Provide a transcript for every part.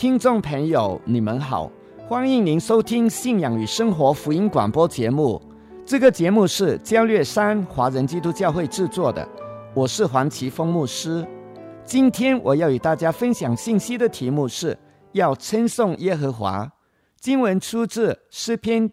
听众朋友，你们好，欢迎您收听信仰与生活福音广播节目。这个节目是焦略山华人基督教会制作的，我是黄奇峰牧师。今天我要与大家分享信息的题目是要称颂耶和华。经文出自诗篇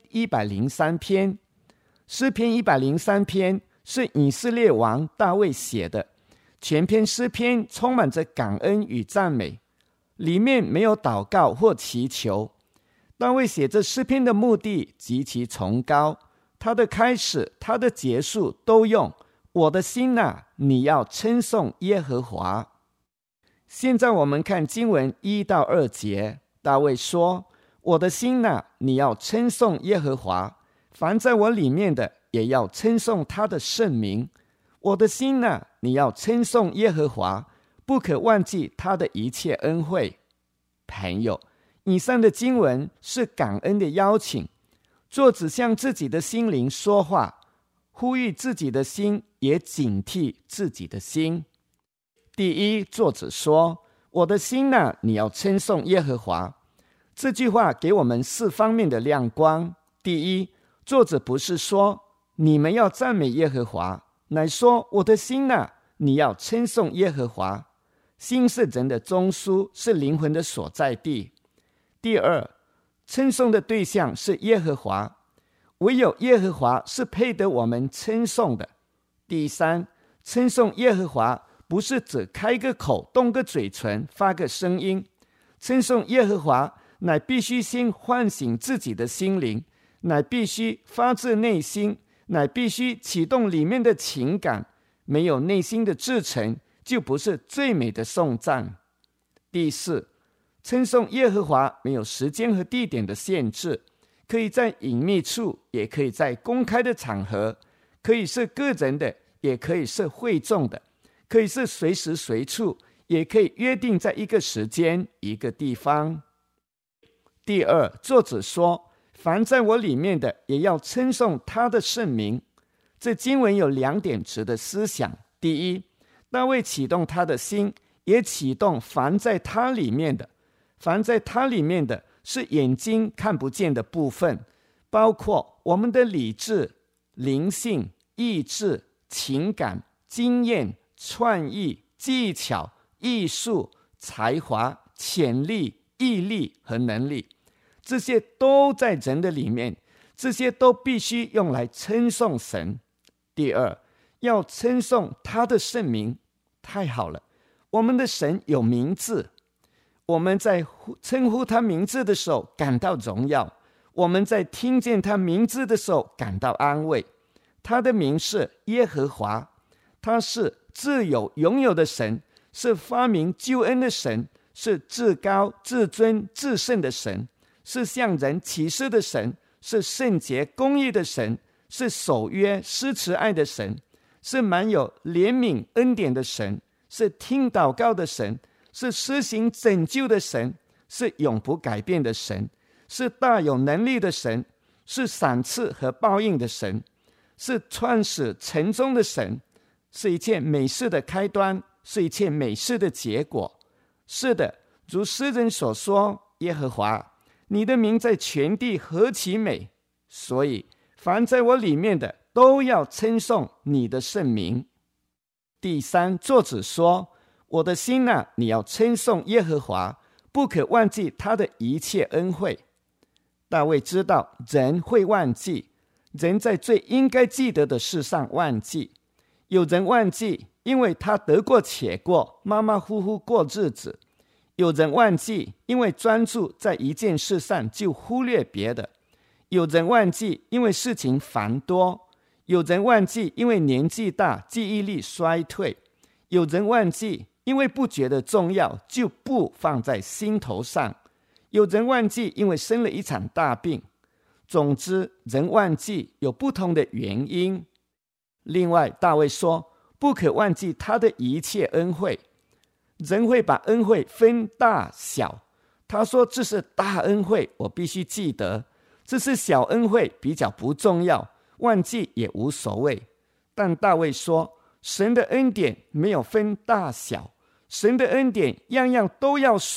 103篇。诗篇103篇是以色列王大卫写的，全篇诗篇充满着感恩与赞美，里面没有祷告或祈求。大卫写这诗篇的目的极其崇高，他的开始，他的结束都用我的心啊，你要称颂耶和华。现在我们看经文1到2节，大卫说，我的心啊，你要称颂耶和华，凡在我里面的也要称颂他的圣名。我的心啊，你要称颂耶和华，不可忘记他的一切恩惠。朋友，以上的经文是感恩的邀请，作者向自己的心灵说话，呼吁自己的心，也警惕自己的心。第一，作者说，我的心啊，你要称颂耶和华。这句话给我们4方面的亮光。第一，作者不是说你们要赞美耶和华，乃说我的心啊，你要称颂耶和华。心是人的中枢，是灵魂的所在地。第二，称颂的对象是耶和华，唯有耶和华是配得我们称颂的。第三，称颂耶和华不是只开个口，动个嘴唇，发个声音。称颂耶和华乃必须先唤醒自己的心灵，乃必须发自内心，乃必须启动里面的情感。没有内心的至诚，就不是最美的颂赞。第四，称颂耶和华没有时间和地点的限制，可以在隐秘处，也可以在公开的场合，可以是个人的，也可以是会众的，可以是随时随处，也可以约定在一个时间一个地方。第二，作者说，凡在我里面的也要称颂他的圣名。这经文有2点值得思想。第一，大卫启动他的心，也启动凡在他里面的。凡在他里面的是眼睛看不见的部分，包括我们的理智、灵性、意志、情感、经验、创意、技巧、艺术、才华、潜力、毅力和能力。这些都在人的里面，这些都必须用来称颂神。第二，要称颂他的圣名。太好了，我们的神有名字，我们在称呼他名字的时候感到荣耀，我们在听见他名字的时候感到安慰。他的名是耶和华，他是自有永有的神，是发明救恩的神，是至高至尊至圣的神，是向人启示的神，是圣洁公义的神，是守约施慈爱的神，是满有怜悯恩典的神，是听祷告的神，是施行拯救的神，是永不改变的神，是大有能力的神，是赏赐和报应的神，是创始成终的神，是一切美事的开端，是一切美事的结果。是的，如诗人所说，耶和华，你的名在全地何其美，所以凡在我里面的都要称颂你的圣名。第三，作者说，我的心啊，你要称颂耶和华，不可忘记他的一切恩惠。大卫知道人会忘记，人在最应该记得的事上忘记。有人忘记，因为他得过且过，马马虎虎过日子。有人忘记，因为专注在一件事上就忽略别的。有人忘记，因为事情繁多。有人忘记，因为年纪大，记忆力衰退。有人忘记，因为不觉得重要，就不放在心头上。有人忘记，因为生了一场大病。总之，人忘记有不同的原因。另外，大卫说，不可忘记他的一切恩惠。人会把恩惠分大小，他说这是大恩惠，我必须记得；这是小恩惠，比较不重要，忘记也无所谓。但大卫说，神的恩典没有分大小，神的恩典样样都要数，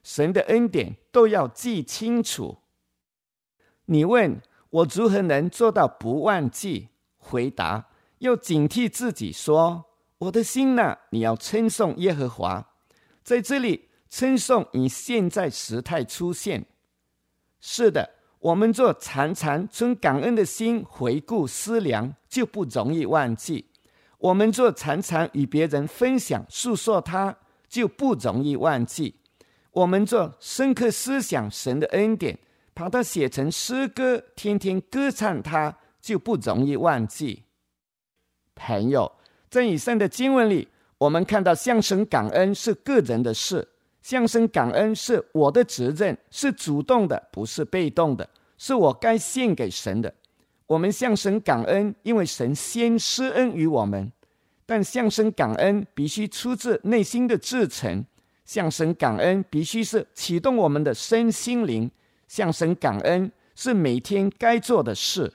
神的恩典都要记清楚。你问我如何能做到不忘记？回答，要警惕自己说，我的心哪，你要称颂耶和华。在这里称颂以现在时态出现。是的，我们若常常存感恩的心回顾思量，就不容易忘记。我们若常常与别人分享诉说它，就不容易忘记。我们若深刻思想神的恩典，把它写成诗歌，天天歌唱它，就不容易忘记。朋友，在以上的经文里，我们看到向神感恩是个人的事，向神感恩是我的责任，是主动的，不是被动的，是我该献给神的。我们向神感恩，因为神先施恩于我们，但向神感恩必须出自内心的至诚，向神感恩必须是启动我们的身心灵，向神感恩是每天该做的事。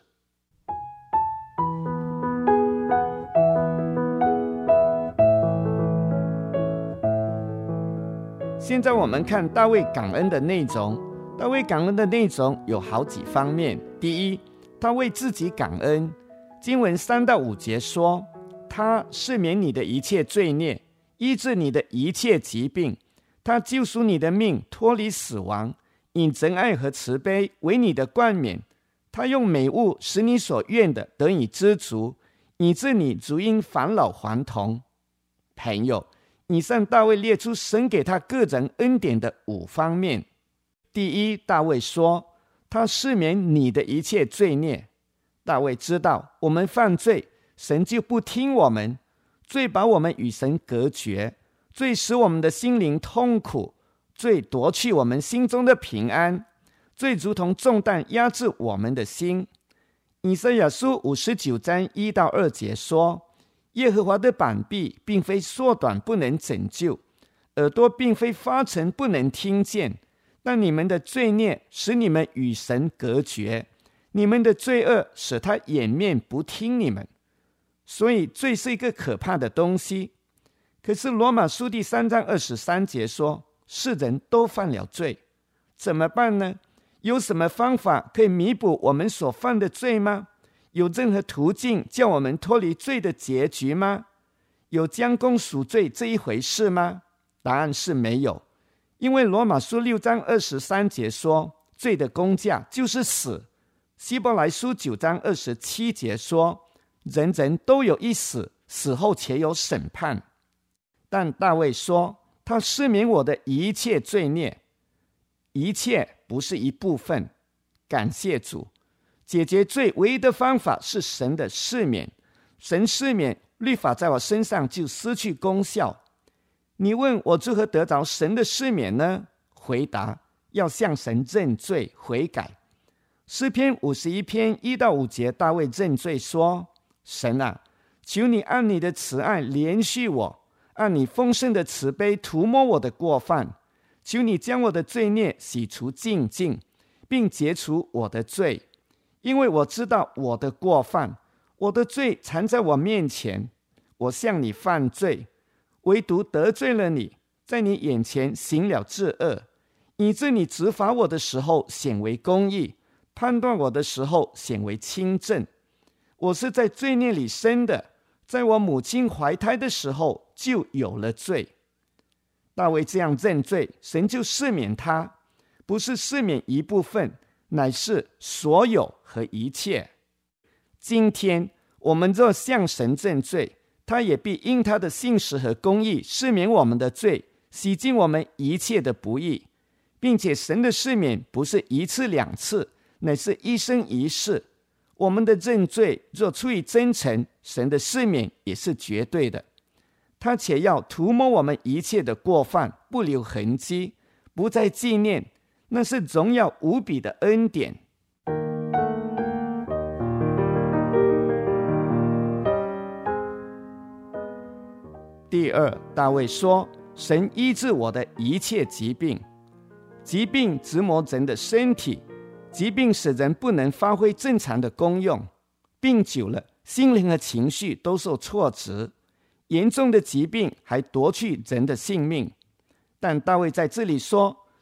现在我们看大卫感恩的内容。大卫感恩的内容有好几方面。第一，他为自己感恩。经文3到5节说，他赦免你的一切罪孽，医治你的一切疾病，他救赎你的命，脱离死亡，以仁爱和慈悲为你的冠冕，他用美物使你所愿的得以知足，以致你如因返老还童。朋友，以上大卫列出神给他个人恩典的5方面。第一，大卫说，他赦免你的一切罪孽。大卫知道我们犯罪，神就不听我们，罪把我们与神隔绝，罪使我们的心灵痛苦，罪夺去我们心中的平安，罪如同重担压制我们的心。以赛亚书59章1到2节说，耶和华的膀臂并非缩短不能拯救，耳朵并非发沉不能听见，但你们的罪孽使你们与神隔绝，你们的罪恶使他掩面不听你们。所以罪是一个可怕的东西。可是罗马书第3章23节说，世人都犯了罪，怎么办呢？有什么方法可以弥补我们所犯的罪吗？有任何途径叫我们脱离罪的结局吗？有将功赎罪这一回事吗？答案是没有。因为罗马书6章23节说，罪的工价就是死。希伯来书9章27节说，人人都有一死，死后且有审判。但大卫说，他赦免我的一切罪孽。一切不是一部分。感谢主，解决罪唯一的方法是神的赦免。神赦免，律法在我身上就失去功效。你问我如何得着神的赦免呢？回答，要向神认罪悔改。诗篇51篇1到5节，大卫认罪说，神啊，求你按你的慈爱怜恤我，按你丰盛的慈悲涂抹我的过犯，求你将我的罪孽洗除净尽，并解除我的罪，因为我知道我的过犯，我的罪藏在我面前。我向你犯罪，唯独得罪了你，在你眼前行了至恶，以致你执罚我的时候显为公义，判断我的时候显为清正。我是在罪孽里生的，在我母亲怀胎的时候就有了罪。大卫这样认罪，神就赦免他，不是赦免一部分，乃是所有和一切。今天我们若向神认罪，他也必因他的信实和公义赦免我们的罪，洗净我们一切的不义，并且神的赦免不是一次两次，乃是一生一世。我们的认罪若出于真诚，神的赦免也是绝对的。他且要涂抹我们一切的过犯，不留痕迹，不再纪念，那是荣耀无比的恩典。第二，大卫说，神医治我的一切疾病。疾病折磨人的身体，疾病使人不能发挥正常的功用，病久了，心灵和情绪都受挫折，严重的疾病还夺去人的性命。但大卫在这里说，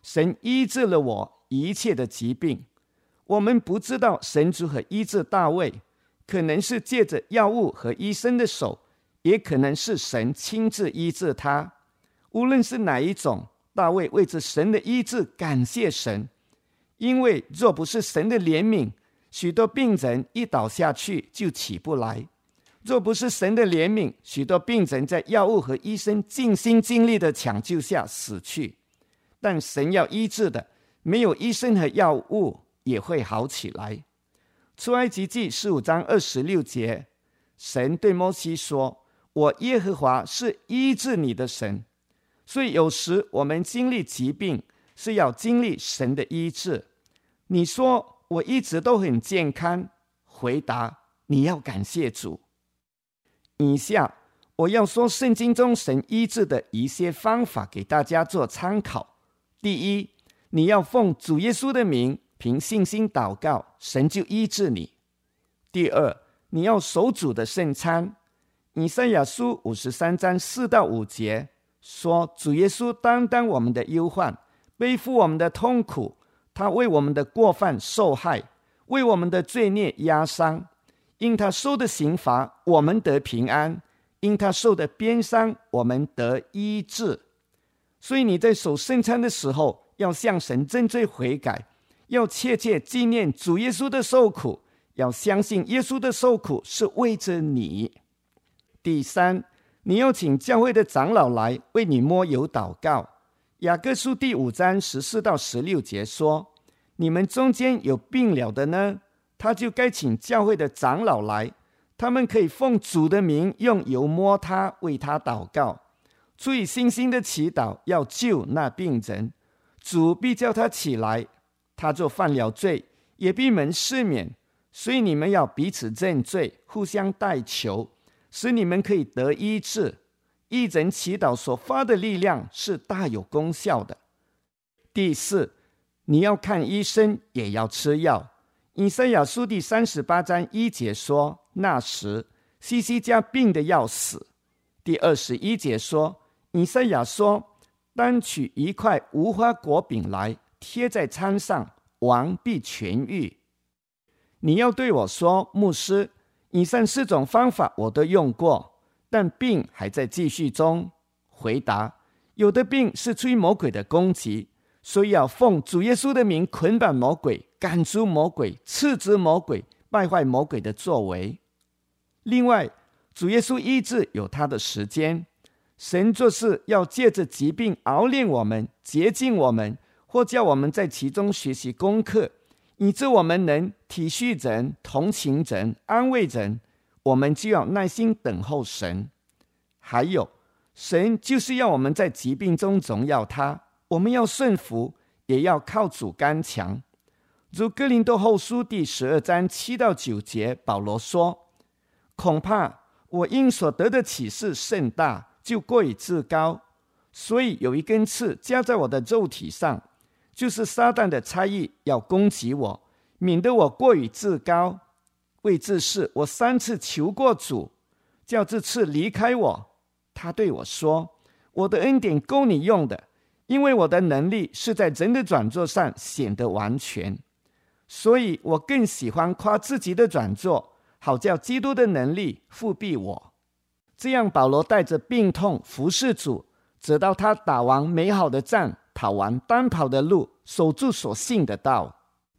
神医治了我一切的疾病。我们不知道神如何医治大卫，可能是借着药物和医生的手，也可能是神亲自医治他。无论是哪一种，大卫为着神的医治感谢神，因为若不是神的怜悯，许多病人一倒下去就起不来；若不是神的怜悯，许多病人在药物和医生尽心尽力的抢救下死去。但神要医治的，没有医生和药物也会好起来。出埃及记15章26节，神对摩西说：我耶和华是医治你的神。所以有时我们经历疾病，是要经历神的医治。你说我一直都很健康，回答你要感谢主。以下我要说圣经中神医治的一些方法给大家做参考。第一，你要奉主耶稣的名凭信心祷告，神就医治你。第二，你要守主的圣餐。以赛亚书53章4到5节说，主耶稣担当我们的忧患，背负我们的痛苦，他为我们的过犯受害，为我们的罪孽压伤。因他受的刑罚，我们得平安；因他受的鞭伤，我们得医治。所以你在守圣餐的时候，要向神认罪悔改，要切切纪念主耶稣的受苦，要相信耶稣的受苦是为着你。第三，你要请教会的长老来为你抹油祷告。雅各书第5章14到16节说，你们中间有病了的呢，他就该请教会的长老来，他们可以奉主的名用油抹他，为他祷告。出于信心的祈祷要救那病人，主必叫他起来。他若犯了罪，也必蒙赦免。所以你们要彼此认罪，互相代求，使你们可以得医治。义人祈祷所发的力量是大有功效的。第四，你要看医生，也要吃药。以赛亚书第38章1节说，那时希西家病得要死。第21节说，以赛亚说，当取一块无花果饼来，贴在餐上，王必痊愈。你要对我说，牧师，以上4种方法我都用过，但病还在继续中。回答，有的病是出于魔鬼的攻击，所以要奉主耶稣的名捆绑魔鬼，赶出魔鬼，斥责魔鬼，败坏魔鬼的作为。另外，主耶稣医治有他的时间，神做事要借着疾病熬炼我们，洁净我们，或叫我们在其中学习功课，以致我们能体恤人、同情人、安慰人，我们就要耐心等候神。还有，神就是要我们在疾病中荣耀他，我们要顺服，也要靠主刚强。如哥林多后书第12章7到9节，保罗说，恐怕我因所得的启示甚大，就过于自高，所以有一根刺加在我的肉体上，就是撒旦的差役要攻击我，免得我过于自高。为这事我3次求过主，叫这刺离开我。他对我说，我的恩典够你用的，因为我的能力是在人的软弱上显得完全。所以我更喜欢夸自己的软弱，好叫基督的能力复庇我。这样保罗带着病痛服侍主，直到他打完美好的仗，跑完当跑的路，守住所信的道。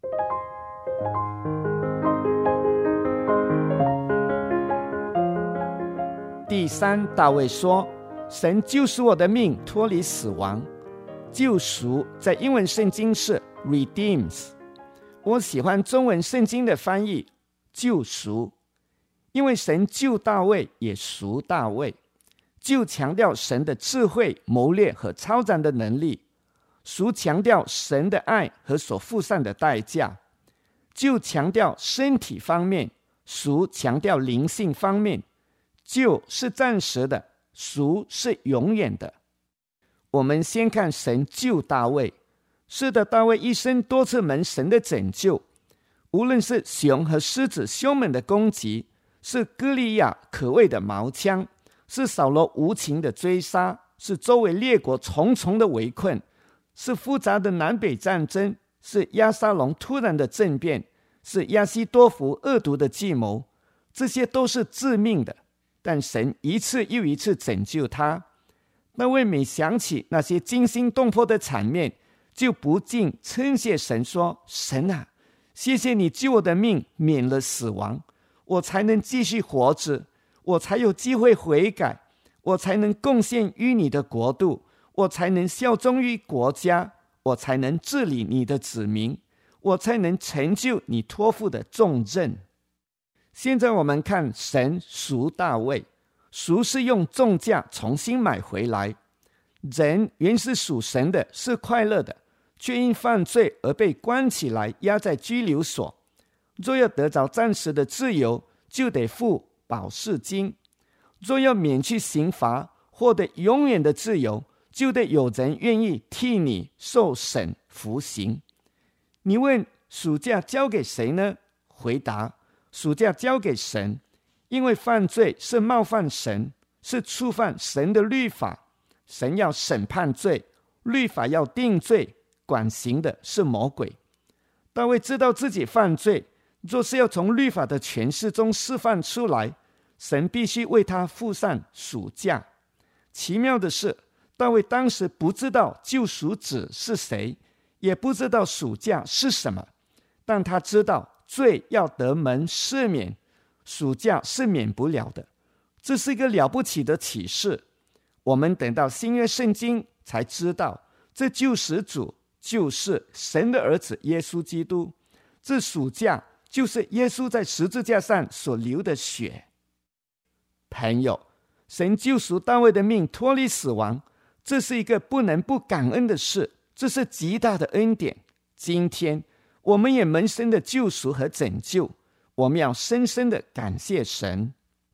第三，大卫说，神救赎我的命，脱离死亡。救赎在英文圣经是 redeems， 我喜欢中文圣经的翻译救赎，因为神救大卫也赎大卫。救强调神的智慧、谋略和超然的能力，赎强调神的爱和所付上的代价。救强调身体方面，赎强调灵性方面。救是暂时的，赎是永远的。我们先看神救大卫。是的，大卫一生多次蒙神的拯救，无论是熊和狮子凶猛的攻击，是歌利亚可畏的矛枪，是扫罗无情的追杀，是周围列国重重的围困， 是复杂的南北战争，是押沙龙突然的政变，是亚西多弗恶毒的计谋，这些都是致命的，但神一次又一次拯救他。大卫每想起那些惊心动魄的场面，就不禁称谢神说：神啊，谢谢你救我的命免了死亡，我才能继续活着，我才有机会悔改，我才能贡献于你的国度，我才能效忠于国家，我才能治理你的子民，我才能成就你托付的重任。现在我们看神赎大卫，赎是用重价重新买回来。人原是属神的，是快乐的，却因犯罪而被关起来，压在拘留所。若要得着暂时的自由，就得付保释金；若要免去刑罚，获得永远的自由，就得有人愿意替你受审服刑。你问赎价交给谁呢？回答：赎价交给神，因为犯罪是冒犯神，是触犯神的律法。神要审判罪，律法要定罪，管刑的是魔鬼。大卫知道自己犯罪，若是要从律法的权势中释放出来，神必须为他付上赎价。奇妙的是，大卫当时不知道救赎主是谁，也不知道赎价是什么，但他知道罪要得蒙赦免，赎价是免不了的。这是一个了不起的启示。我们等到新约圣经才知道，这救赎主就是神的儿子耶稣基督，这赎价就是耶稣在十字架上所流的血。朋友，神救赎大卫的命脱离死亡，这是一个不能不感恩的事，这是极大的恩典。今天我们也蒙神的救赎和拯救，我们要深深的感谢神。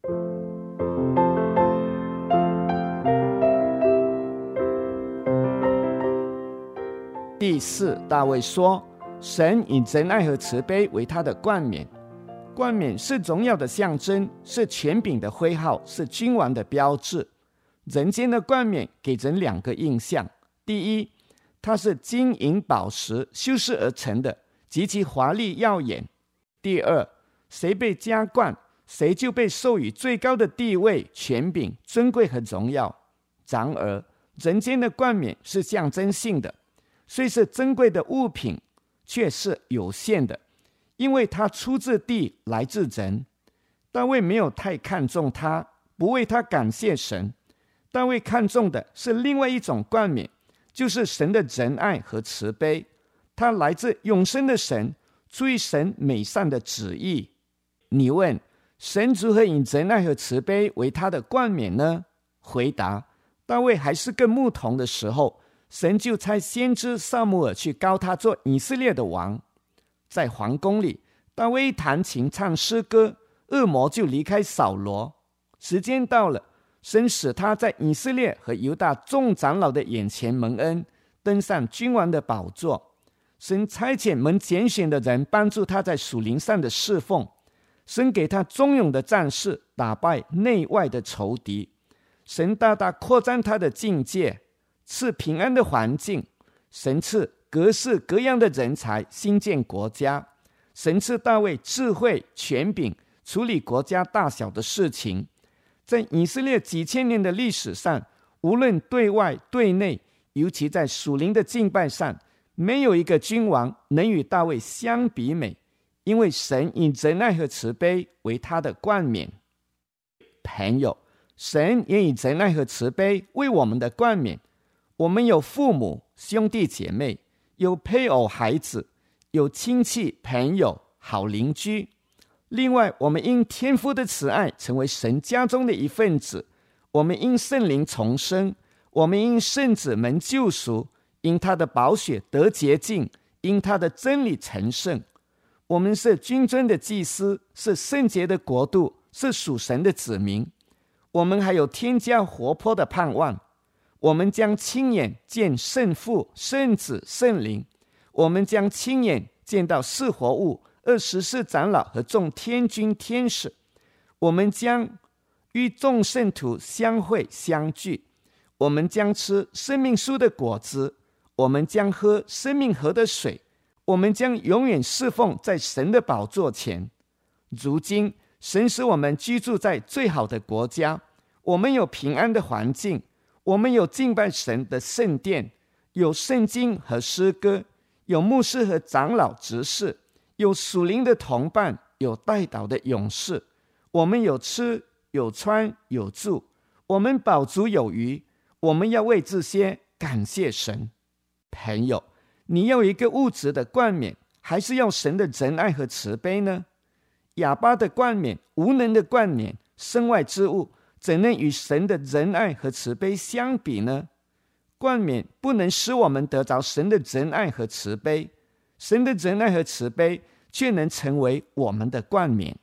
第四，大卫说，神以仁爱和慈悲为他的冠冕。冠冕是荣耀的象征，是权柄的徽号，是君王的标志。人间的冠冕给人两个印象：第一，它是金银宝石修饰而成的，极其华丽耀眼；第二，谁被加冠，谁就被授予最高的地位、权柄、尊贵和荣耀。然而，人间的冠冕是象征性的，虽是珍贵的物品，却是有限的，因为它出自地，来自人。大卫没有太看重它，不为它感谢神。大卫看重的是另外一种冠冕，就是神的仁爱和慈悲。它来自永生的神，出于神美善的旨意。你问，神如何以仁爱和慈悲为他的冠冕呢？回答：大卫还是个牧童的时候，神就差先知撒母耳去膏他做以色列的王。在皇宫里，大卫一弹琴唱诗歌，恶魔就离开扫罗。时间到了，神使他在以色列和犹大众长老的眼前蒙恩，登上君王的宝座。神差遣蒙拣选的人帮助他在属灵上的侍奉。神给他忠勇的战士，打败内外的仇敌。神大大扩张他的境界，赐平安的环境。神赐各式各样的人才，兴建国家。神赐大卫智慧、权柄，处理国家大小的事情。在以色列几千年的历史上，无论对外对内，尤其在属灵的敬拜上，没有一个君王能与大卫相比美，因为神以仁爱和慈悲为他的冠冕。朋友，神也以仁爱和慈悲为我们的冠冕。我们有父母、兄弟姐妹，有配偶、孩子，有亲戚、朋友、好邻居。另外，我们因天父的慈爱成为神家中的一份子，我们因圣灵重生，我们因圣子蒙救赎，因他的宝血得洁净，因他的真理成圣。我们是君尊的祭司，是圣洁的国度，是属神的子民。我们还有天家活泼的盼望，我们将亲眼见圣父、圣子、圣灵，我们将亲眼见到四活物、24长老和众天君天使，我们将与众圣徒相会相聚，我们将吃生命树的果子， 我们将喝生命河的水，我们将永远侍奉在神的宝座前。如今神使我们居住在最好的国家，我们有平安的环境，我们有敬拜神的圣殿，有圣经和诗歌，有牧师和长老执事，有属灵的同伴，有代祷的勇士，我们有吃有穿有住，我们饱足有余，我们要为这些感谢神。朋友，你要一个物质的冠冕，还是要神的仁爱和慈悲呢？哑巴的冠冕，无能的冠冕，身外之物，怎能与神的仁爱和慈悲相比呢？冠冕不能使我们得着神的仁爱和慈悲，神的仁爱和慈悲却能成为我们的冠冕。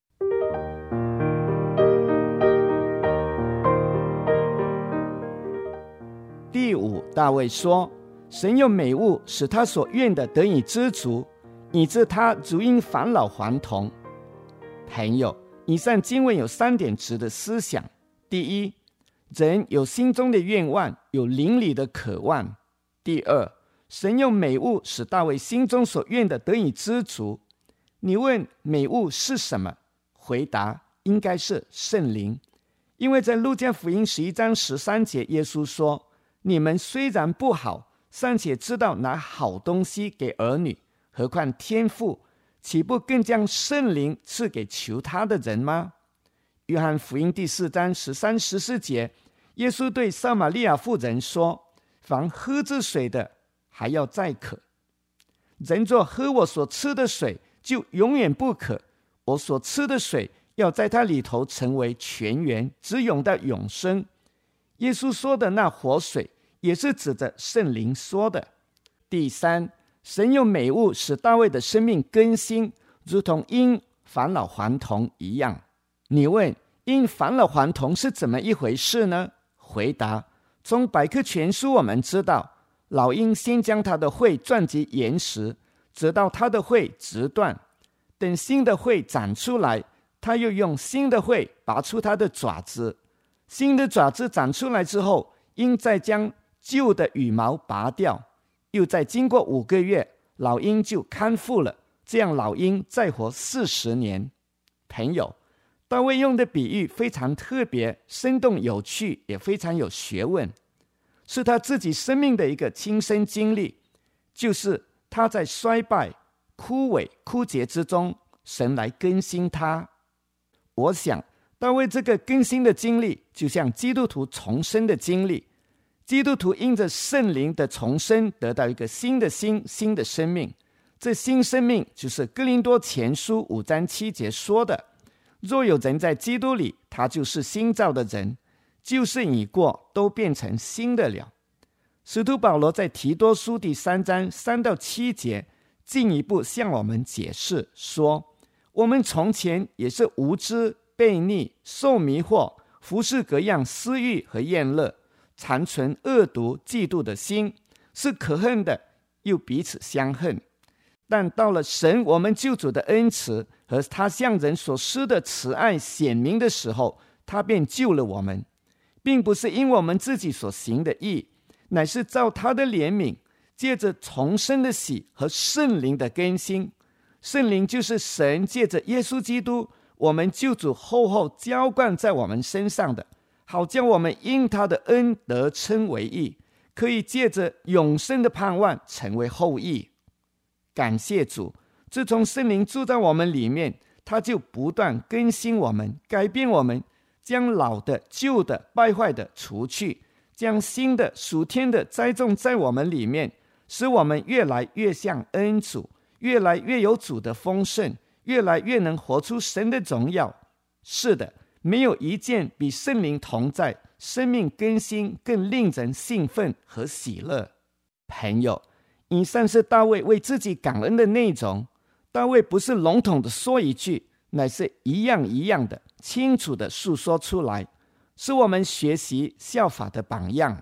第五，大卫说，神用美物使他所愿的得以知足，以致他足因返老还童。朋友，以上经文有3点值得思想。第一，人有心中的愿望，有灵里的渴望。第二，神用美物使大卫心中所愿的得以知足。你问美物是什么？回答应该是圣灵。因为在路加福音11章13节，耶稣说，你们虽然不好，尚且知道拿好东西给儿女，何况天父岂不更将圣灵赐给求他的人吗？约翰福音第4章13、14节，耶稣对撒玛利亚妇人说，凡喝这水的还要再渴，人若喝我所吃的水，就永远不渴，我所吃的水要在它里头成为泉源，直涌到永生。耶稣说的那活水也是指着圣灵说的。第三，神用美物使大卫的生命更新，如同因返老还童一样。你问因返老还童是怎么一回事呢？回答，从百科全书我们知道，老鹰先将他的喙撞击岩石，直到他的喙直断，等新的喙长出来，他又用新的喙拔出他的爪子。新的爪子长出来之后，鹰再将旧的羽毛拔掉，又再经过5个月，老鹰就康复了，这样老鹰再活40年。朋友，大卫用的比喻非常特别，生动有趣，也非常有学问，是他自己生命的一个亲身经历，就是他在衰败、枯萎、枯竭之中，神来更新他。我想大卫这个更新的经历，就像基督徒重生的经历。基督徒因着圣灵的重生，得到一个新的心、新的生命。这新生命就是哥林多前书5章7节说的，若有人在基督里，他就是新造的人，旧事已过，都变成新的了。使徒保罗在提多书第3章3到7节进一步向我们解释说，我们从前也是无知、悖逆、受迷惑，服侍各样私欲和厌乐，常存恶毒、嫉妒的心，是可恨的，又彼此相恨。但到了神我们救主的恩慈和他向人所施的慈爱显明的时候，他便救了我们，并不是因我们自己所行的义，乃是照他的怜悯，借着重生的喜和圣灵的更新。圣灵就是神借着耶稣基督我们救主厚厚浇灌在我们身上的，好叫我们因他的恩得称为义，可以借着永生的盼望成为后裔。感谢主，自从圣灵住在我们里面，他就不断更新我们，改变我们，将老的、旧的、败坏的除去，将新的、属天的栽种在我们里面，使我们越来越像恩主，越来越有主的丰盛，越来越能活出神的荣耀。是的，没有一件比圣灵同在、生命更新更令人兴奋和喜乐。朋友，以上是大卫为自己感恩的内容。大卫不是笼统的说一句，乃是一样一样的清楚的述说出来，是我们学习效法的榜样。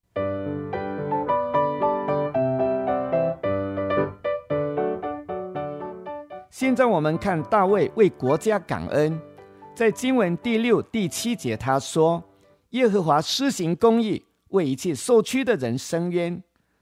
现在我们看大卫为国家感恩。在经文第6、第7节他说，耶和华施行公义，为一切受屈的人伸冤。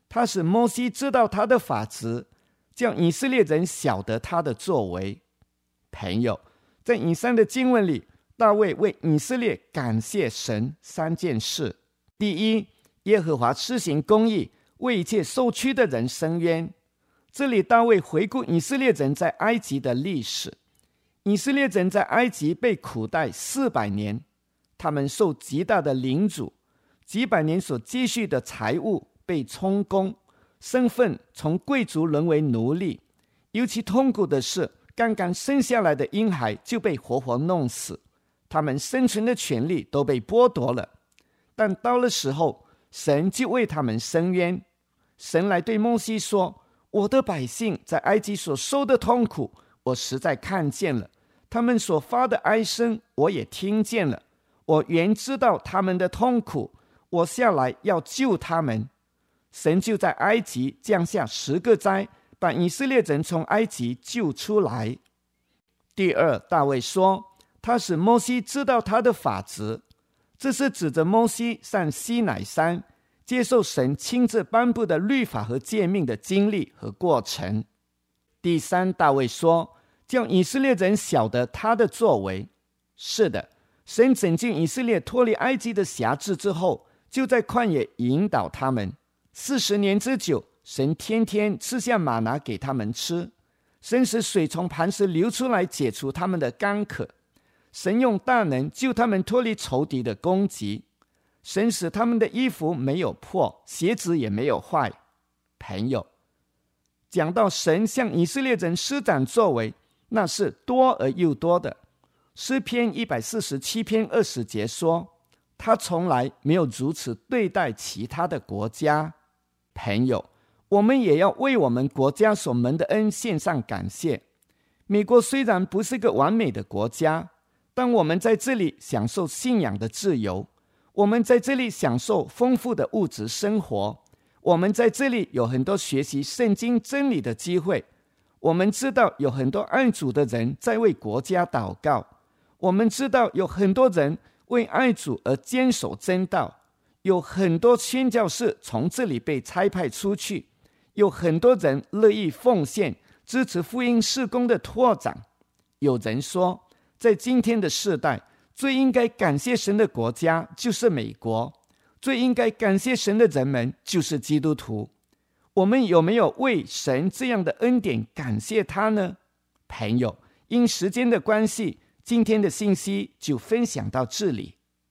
他使摩西知道他的法则，叫以色列人晓得他的作为。朋友，在以上的经文里，大卫为以色列感谢神3件事。第一，耶和华施行公义，为一切受屈的人伸冤。这里大卫回顾以色列人在埃及的历史。以色列人在埃及被苦待400年，他们受极大的凌辱，几百年所积蓄的财物被充公，身份从贵族沦为奴隶。尤其痛苦的是，刚刚生下来的婴孩就被活活弄死，他们生存的权利都被剥夺了。但到了时候，神就为他们伸冤。神来对摩西说，我的百姓在埃及所受的痛苦，我实在看见了，他们所发的哀声我也听见了，我原知道他们的痛苦，我下来要救他们。神就在埃及降下10个灾，把以色列人从埃及救出来。第二，大卫说，他使摩西知道他的法则，这是指着摩西上西乃山接受神亲自颁布的律法和诫命的经历和过程。第三，大卫说，叫以色列人晓得他的作为。是的，神拯救以色列脱离埃及的辖制之后，就在旷野引导他们40年之久，神天天赐下玛拿给他们吃，神使水从磐石流出来，解除他们的干渴。神用大能救他们脱离仇敌的攻击，神使他们的衣服没有破，鞋子也没有坏。朋友，讲到神向以色列人施展作为，那是多而又多的。诗篇147篇20节说，他从来没有如此对待其他的国家。朋友，我们也要为我们国家所蒙的恩献上感谢。美国虽然不是个完美的国家，但我们在这里享受信仰的自由，我们在这里享受丰富的物质生活，我们在这里有很多学习圣经真理的机会，我们知道有很多爱主的人在为国家祷告，我们知道有很多人为爱主而坚守真道，有很多宣教士从这里被差派出去，有很多人乐意奉献支持福音事工的拓展。有人说，在今天的世代，最应该感谢神的国家就是美国，最应该感谢神的人们就是基督徒。我们有没有为神这样的恩典感谢他呢？朋友，因时间的关系，今天的信息就分享到这里。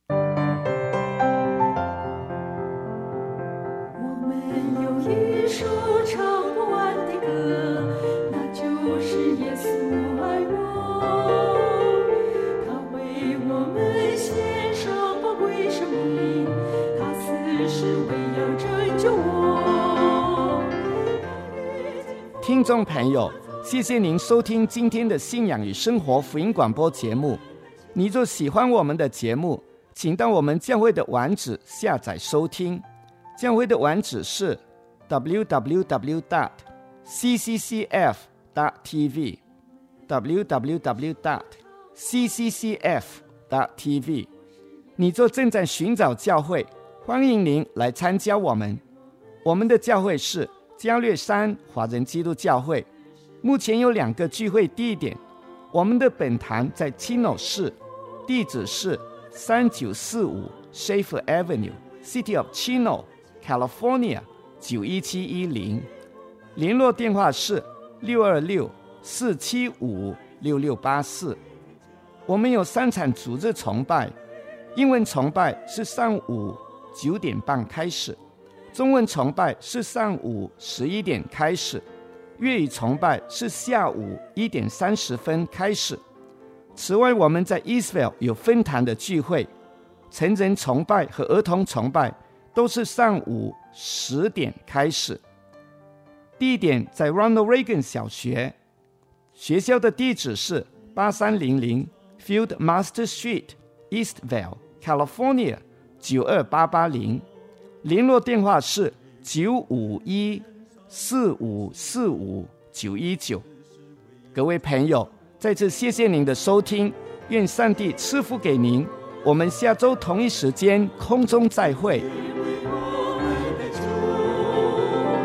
我们有一首唱不完的歌，那就是耶稣爱我，他为我们献上宝贵生命，他死是为要拯救我。 听众朋友，谢谢您收听今天的信仰与生活福音广播节目。你若喜欢我们的节目，请到我们教会的网址下载收听。教会的网址是 www.cccf.tv www.cccf.tv。 你若正在寻找教会，欢迎您来参加我们。我们的教会是加略山华人基督教会，目前有2个聚会地点。我们的本堂在Chino市，地址是3945 Schaefer Avenue City of Chino California 91710，联络电话是626-475-6684。我们有3场主日崇拜，英文崇拜是上午9点半开始，中文崇拜是上午11点开始，粤语崇拜是下午1点30分开始。此外，我们在 Eastvale 有分堂的聚会，成人崇拜和儿童崇拜都是上午10点开始。地点在 Ronald Reagan 小学，学校的地址是8300 Field Master Street Eastvale California 92880，联络电话是951-4545-919。各位朋友，再次谢谢您的收听，愿上帝赐福给您。我们下周同一时间空中再会。 因为我们的主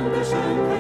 的盛开。